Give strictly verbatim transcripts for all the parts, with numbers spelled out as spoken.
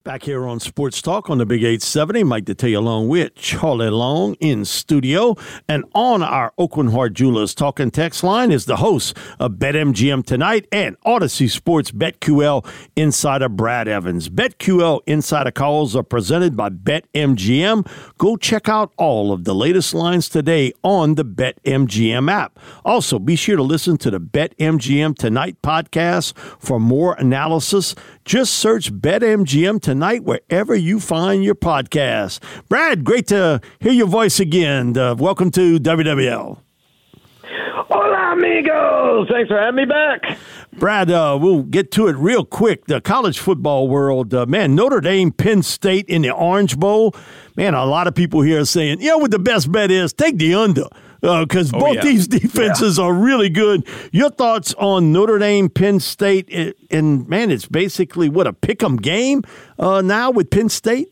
Back here on Sports Talk on the Big eight seventy, Mike Detillier along with Charlie Long in studio. And on our Oakland Heart Jewelers Talking Text line is the host of BetMGM Tonight and Odyssey Sports BetQL insider Brad Evans. BetQL insider calls are presented by BetMGM. Go check out all of the latest lines today on the BetMGM app. Also, be sure to listen to the BetMGM Tonight podcast for more analysis. Just search BetMGM Tonight wherever you find your podcast. Brad, great to hear your voice again. Uh, welcome to W W L. Hola, amigos. Thanks for having me back. Brad, uh, we'll get to it real quick. The college football world, uh, man, Notre Dame, Penn State in the Orange Bowl. Man, a lot of people here are saying, you know what the best bet is? Take the under. Because uh, oh, both yeah. these defenses yeah. are really good. Your thoughts on Notre Dame, Penn State, and, and man, it's basically, what, a pick-em game uh, now with Penn State?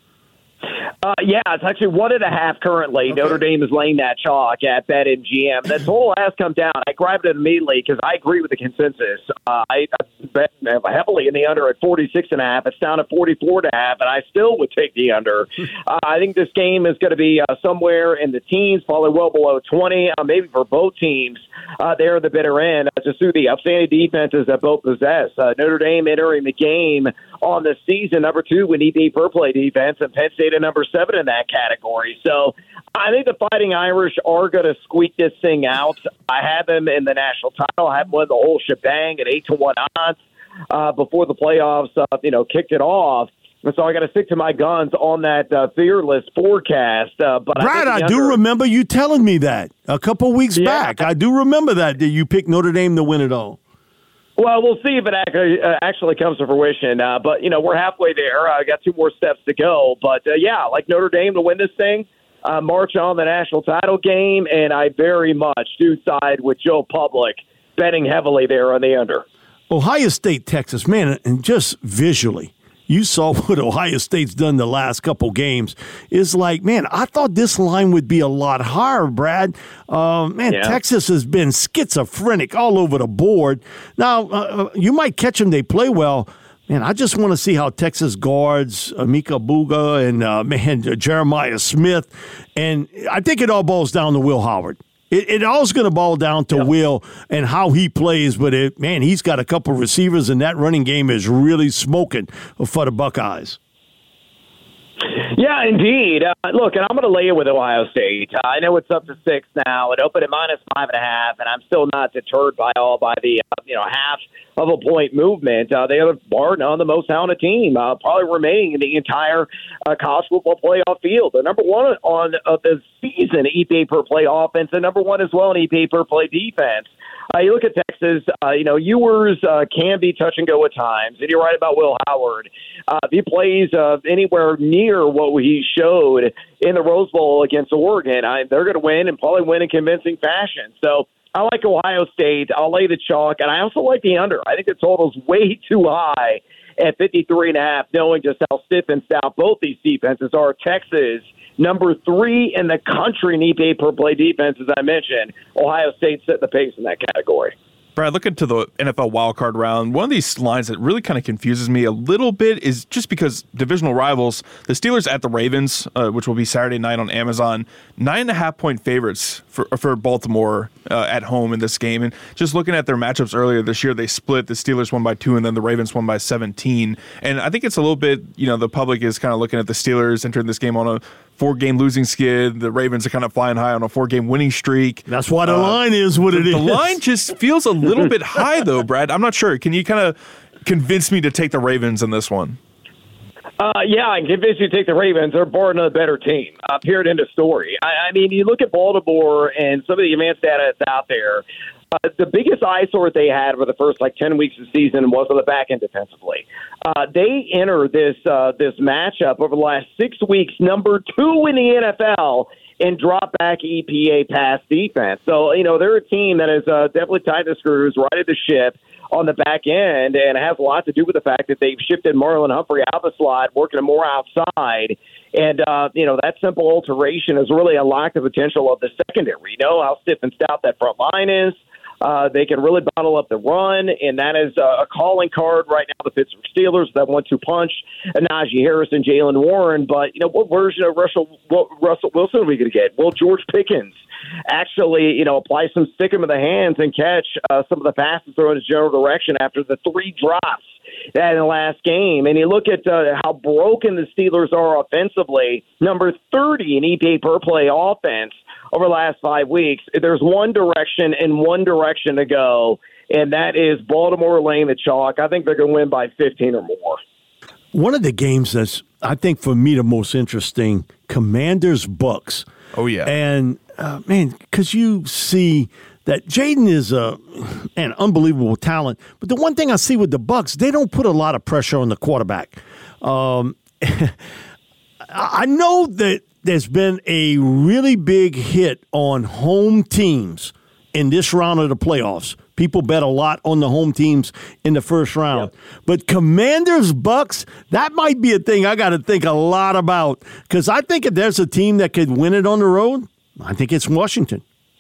Uh, yeah, it's actually one and a half currently. Okay. Notre Dame is laying that chalk at BetMGM. The total has come down. I grabbed it immediately because I agree with the consensus. Uh, I, I bet heavily in the under at forty-six and a half. It's down to forty-four and a half, and I still would take the under. uh, I think this game is going to be uh, somewhere in the teens, probably well below twenty, uh, maybe for both teams. Uh, there at the bitter end, uh, just through the outstanding defenses that both possess. Uh, Notre Dame entering the game on the season, number two in E P A per play defense, and Penn State at number seven in that category. So I think the Fighting Irish are going to squeak this thing out. I have them in the national title. I have won the whole shebang at eight to one odds uh, before the playoffs, uh, you know, kicked it off. And so I got to stick to my guns on that uh, fearless forecast. Uh, but Brad, I, I do under- remember you telling me that a couple weeks yeah. back. I do remember that, that you picked Notre Dame to win it all. Well, we'll see if it actually, uh, actually comes to fruition. Uh, but, you know, we're halfway there. I uh, got two more steps to go. But, uh, yeah, like Notre Dame to win this thing, uh, march on the national title game, and I very much do side with Joe Public, betting heavily there on the under. Ohio State, Texas, man, and just visually, you saw what Ohio State's done the last couple games. It's like, man, I thought this line would be a lot higher, Brad. Uh, man, yeah. Texas has been schizophrenic all over the board. Now, uh, you might catch them. They play well. Man, I just want to see how Texas guards Emeka Buga and, uh, man, Jeremiah Smith. And I think it all boils down to Will Howard. It, it all's going to boil down to yep. Will and how he plays, but it, man, he's got a couple receivers, and that running game is really smoking for the Buckeyes. Yeah, indeed. Uh, look, and I'm going to lay it with Ohio State. Uh, I know it's up to six now. It opened at minus five and a half, and I'm still not deterred by all by the uh, you know half of a point movement. Uh, they are bar none the most talented team, uh, probably remaining in the entire uh, college football playoff field. They're number one on uh, the season E P A per play offense, and number one as well in E P A per play defense. Uh, you look at Texas, uh, you know, Ewers uh, can be touch and go at times, and you're right about Will Howard. Uh, if he plays uh, anywhere near what he showed in the Rose Bowl against Oregon, I, they're going to win and probably win in convincing fashion. So I like Ohio State. I'll lay the chalk, and I also like the under. I think the total's way too high at fifty-three and a half, knowing just how stiff and stout both these defenses are. Texas, number three in the country in E P A per play defense, as I mentioned. Ohio State set the pace in that category. Brad, looking to the N F L wildcard round, one of these lines that really kind of confuses me a little bit is just because divisional rivals, the Steelers at the Ravens, uh, which will be Saturday night on Amazon, nine and a half point favorites for for Baltimore uh, at home in this game. And just looking at their matchups earlier this year, they split. The Steelers won by two, and then the Ravens won by seventeen. And I think it's a little bit, you know, the public is kind of looking at the Steelers entering this game on a four-game losing skid. The Ravens are kind of flying high on a four-game winning streak. That's why the uh, line is what the, it is. The line just feels a little bit high, though, Brad. I'm not sure. Can you kind of convince me to take the Ravens in this one? Uh, yeah, I can convince you to take the Ravens. They're bar none better team. Uh, period, end of story. I, I mean, you look at Baltimore and some of the advanced data that's out there. Uh, the biggest eyesore they had for the first like ten weeks of the season was on the back end defensively. Uh, they enter this uh, this matchup over the last six weeks, number two in the N F L in drop back E P A pass defense. So you know they're a team that is uh, definitely tied the screws, righted the ship on the back end, and it has a lot to do with the fact that they've shifted Marlon Humphrey out of the slot, working more outside. And, uh, you know, that simple alteration has really unlocked the potential of the secondary. You know how stiff and stout that front line is. Uh, they can really bottle up the run, and that is uh, a calling card right now. The Pittsburgh Steelers, that one two punch, and Najee Harris and Jaylen Warren. But, you know, what version of Russell, what Russell Wilson are we going to get? Well, George Pickens actually, you know, apply some stick him in the hands and catch uh, some of the passes thrown in his general direction after the three drops that in the last game. And you look at uh, how broken the Steelers are offensively, number thirty in E P A per play offense over the last five weeks. There's one direction and one direction to go, and that is Baltimore laying the chalk. I think they're going to win by fifteen or more. One of the games that's, I think, for me, the most interesting, Commanders-Bucks. Oh, yeah. And, uh, man, because you see that Jaden is a, an unbelievable talent. But the one thing I see with the Bucks, they don't put a lot of pressure on the quarterback. Um, I know that there's been a really big hit on home teams in this round of the playoffs. People bet a lot on the home teams in the first round. Yep. But Commanders, Bucks, that might be a thing I got to think a lot about. Because I think if there's a team that could win it on the road, I think it's Washington.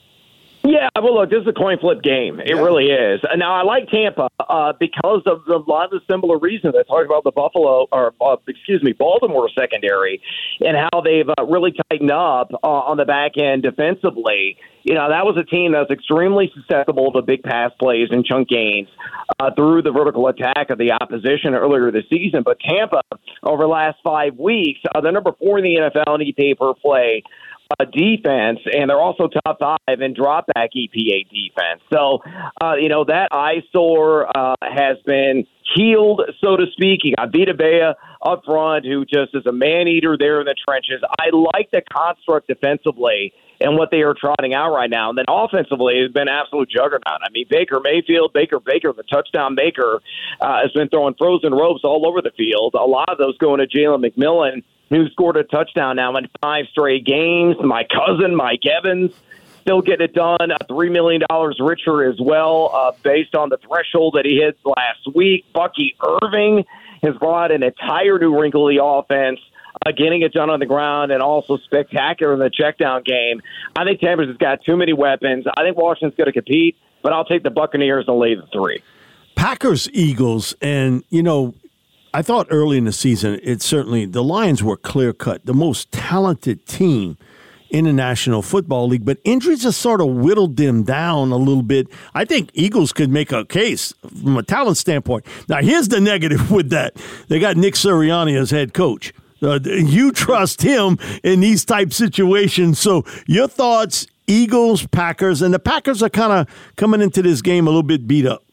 Yeah, well, look, this is a coin flip game. It yeah. really is. Now, I like Tampa uh, because of a lot of the similar reasons I talked about the Buffalo, or uh, excuse me, Baltimore secondary and how they've uh, really tightened up uh, on the back end defensively. You know, that was a team that was extremely susceptible to big pass plays and chunk gains uh, through the vertical attack of the opposition earlier this season. But Tampa, over the last five weeks, uh, they're number four in the N F L in E P A per play Uh, defense, and they're also top five in drop back E P A defense. So, uh, you know, that eyesore uh, has been healed, so to speak. You got Vita Bea up front, who just is a man-eater there in the trenches. I like the construct defensively and what they are trotting out right now. And then offensively, it's been absolute juggernaut. I mean, Baker Mayfield, Baker Baker, the touchdown maker, uh, has been throwing frozen ropes all over the field. A lot of those going to Jalen McMillan, who scored a touchdown now in five straight games. My cousin, Mike Evans, still getting it done. Uh, three million dollars richer as well, uh, based on the threshold that he hit last week. Bucky Irving has brought an entire new wrinkle to the offense, uh, getting it done on the ground and also spectacular in the checkdown game. I think Tampa's has got too many weapons. I think Washington's going to compete, but I'll take the Buccaneers and lay the three. Packers, Eagles, and, you know, I thought early in the season, it certainly, the Lions were clear-cut, the most talented team in the National Football League, but injuries have sort of whittled them down a little bit. I think Eagles could make a case from a talent standpoint. Now, here's the negative with that. They got Nick Sirianni as head coach. Uh, you trust him in these type situations. So your thoughts, Eagles, Packers, and the Packers are kind of coming into this game a little bit beat up.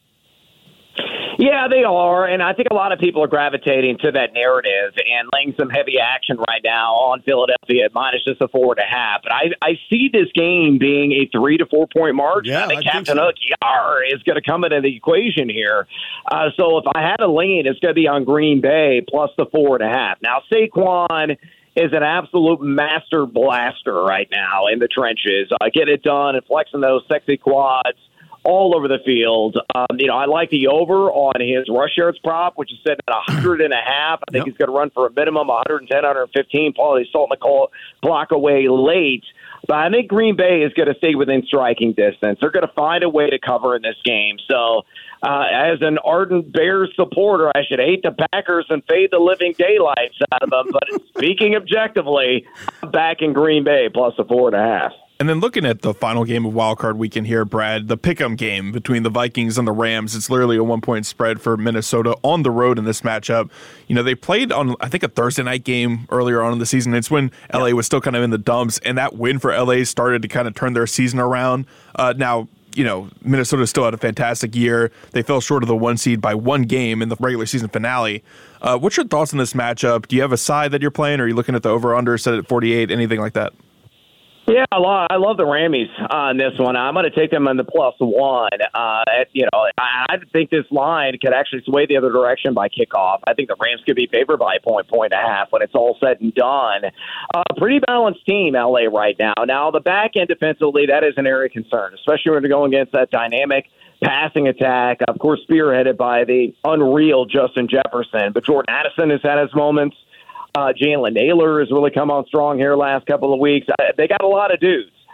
Yeah, they are, and I think a lot of people are gravitating to that narrative and laying some heavy action right now on Philadelphia at minus just a four and a half. But I, I see this game being a three to four point margin. Yeah, I think I Captain think so. Hook Yar is going to come into the equation here. Uh, so if I had a lean, it's going to be on Green Bay plus the four and a half. Now, Saquon is an absolute master blaster right now in the trenches. Uh, get it done and flexing those sexy quads all over the field. Um, you know, I like the over on his rush yards prop, which is set at one hundred and a half. I think yep. he's going to run for a minimum one hundred ten, one hundred fifteen. Probably salting the clock away late. But I think Green Bay is going to stay within striking distance. They're going to find a way to cover in this game. So, uh, as an ardent Bears supporter, I should hate the Packers and fade the living daylights out of them. But speaking objectively, I'm back in Green Bay plus a four and a half. And then looking at the final game of Wild Card Weekend here, Brad, the pick'em game between the Vikings and the Rams, it's literally a one-point spread for Minnesota on the road in this matchup. You know, they played on, I think, a Thursday night game earlier on in the season. It's when L A was still kind of in the dumps, and that win for L A started to kind of turn their season around. Uh, now, you know, Minnesota still had a fantastic year. They fell short of the one seed by one game in the regular season finale. Uh, what's your thoughts on this matchup? Do you have a side that you're playing, or are you looking at the over-under set at forty-eight, anything like that? Yeah, I love, I love the Rammies on this one. I'm going to take them on the plus one. Uh, you know, I, I think this line could actually sway the other direction by kickoff. I think the Rams could be favored by a point, point and a half when it's all said and done. Uh, pretty balanced team, L A, right now. Now, the back end defensively, that is an area of concern, especially when they're going against that dynamic passing attack, of course, spearheaded by the unreal Justin Jefferson. But Jordan Addison has had his moments. Uh, Jalen Naylor has really come on strong here last couple of weeks. Uh, they got a lot of dudes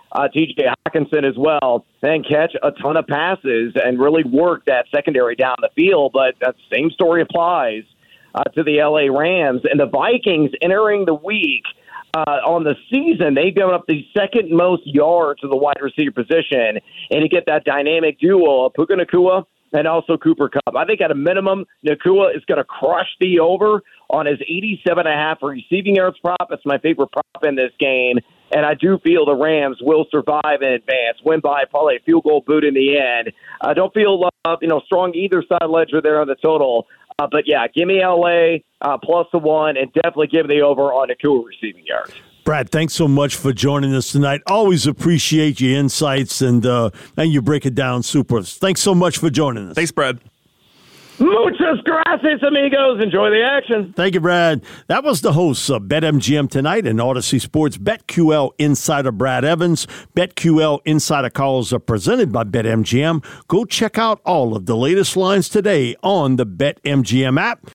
uh, T J Hawkinson as well, and catch a ton of passes and really work that secondary down the field. But that same story applies uh, to the L A Rams. And the Vikings entering the week uh, on the season, they've given up the second most yards to the wide receiver position. And you get that dynamic duo of Puka Nacua and also Cooper Kupp. I think at a minimum, Nacua is going to crush the over on his eighty-seven and a half receiving yards prop. It's my favorite prop in this game. And I do feel the Rams will survive in advance, win by probably a field goal boot in the end. I don't feel uh, you know strong either side ledger there on the total. Uh, but, yeah, give me L A uh, plus the one, and definitely give the over on Nacua receiving yards. Brad, thanks so much for joining us tonight. Always appreciate your insights, and uh, and you break it down super. Thanks so much for joining us. Thanks, Brad. Muchas gracias, amigos. Enjoy the action. Thank you, Brad. That was the host of BetMGM Tonight and Odyssey Sports BetQL Insider Brad Evans. BetQL Insider calls are presented by BetMGM. Go check out all of the latest lines today on the BetMGM app.